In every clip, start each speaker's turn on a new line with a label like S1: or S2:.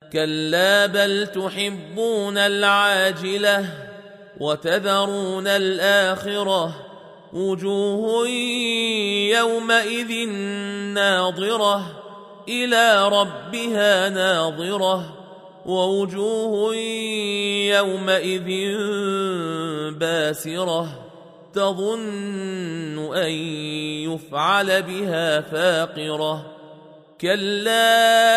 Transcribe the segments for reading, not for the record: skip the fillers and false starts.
S1: كلا بل تحبون العاجلة وتذرون الآخرة وجوه يومئذ ناظرة إلى ربها ناظرة ووجوه يومئذ باسرة تظن أن يفعل بها فاقرة كلا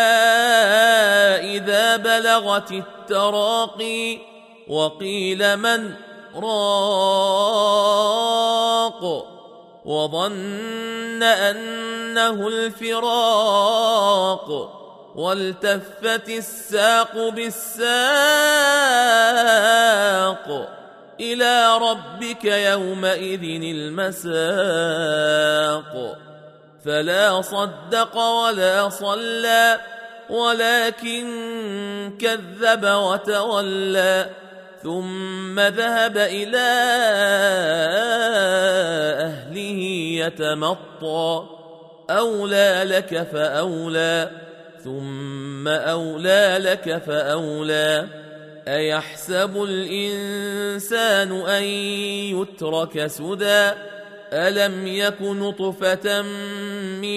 S1: إذا بلغت التراقي وقيل من راق وظن أنه الفراق والتفت الساق بالساق إلى ربك يومئذ المساق فلا صدق ولا صلى ولكن كذب وتولى ثم ذهب إلى أهله يتمطى أولى لك فأولى ثم أولى لك فأولى أيحسب الإنسان أن يترك سدى ألم يك نطفة من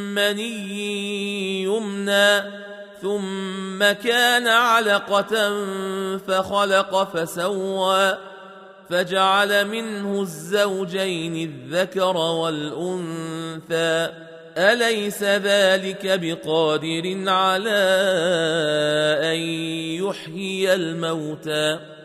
S1: مني يمنى ثم كان علقة فخلق فسوى فجعل منه الزوجين الذكر والأنثى أليس ذلك بقادر على أن يحيي الموتى